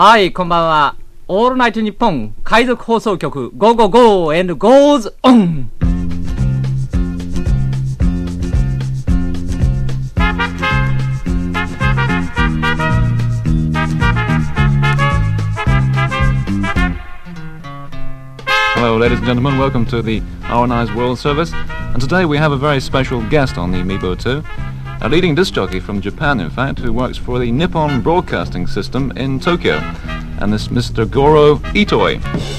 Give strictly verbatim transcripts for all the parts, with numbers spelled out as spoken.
はい、こんばんは。オールナイトニッポン海賊放送局 ゴーゴーゴー and goes on。 Hello, ladies and gentlemen. Welcome to the R N I's World Service. And today we have a very special guest on the Meebo two, a leading disc jockey from Japan, in fact, who works for the Nippon Broadcasting System in Tokyo. And this Mister Goro Itoi.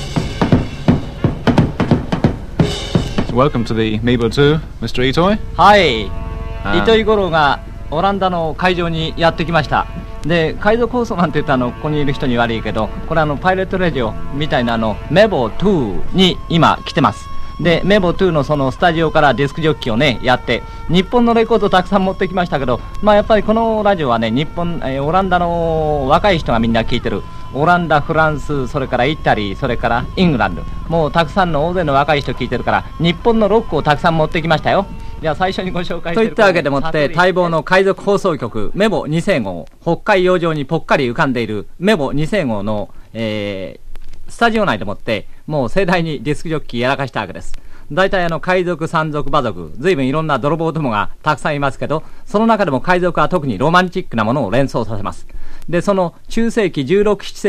So welcome to the Meebo two, Mister Itoi. はい、糸井五郎がオランダの会場にやってきました。で、海賊放送なんて言ったらあのここにいる人に悪いけど、これあのパイレットラジオみたいなあのメボツーに今来てます。で、メボツーのそのスタジオからディスクジョッキーをねやって、日本のレコードたくさん持ってきましたけど、まあやっぱりこのラジオはね、日本、えー、オランダの若い人がみんな聞いてる。オランダ、フランス、それからイタリー、それからイングランド、もうたくさんの大勢の若い人聞いてるから、日本のロックをたくさん持ってきましたよ。じゃあ最初にご紹介しているといったわけでもって待望の海賊放送局メボに世号、北海洋上にぽっかり浮かんでいるメボに世号の、えー、スタジオ内でもってもう盛大にディスクジョッキーやらかしたわけです。大体あの海賊、山賊、馬賊、随分いろんな泥棒どもがたくさんいますけど、その中でも海賊は特にロマンチックなものを連想させます。で、その中世紀じゅうろく、なな世紀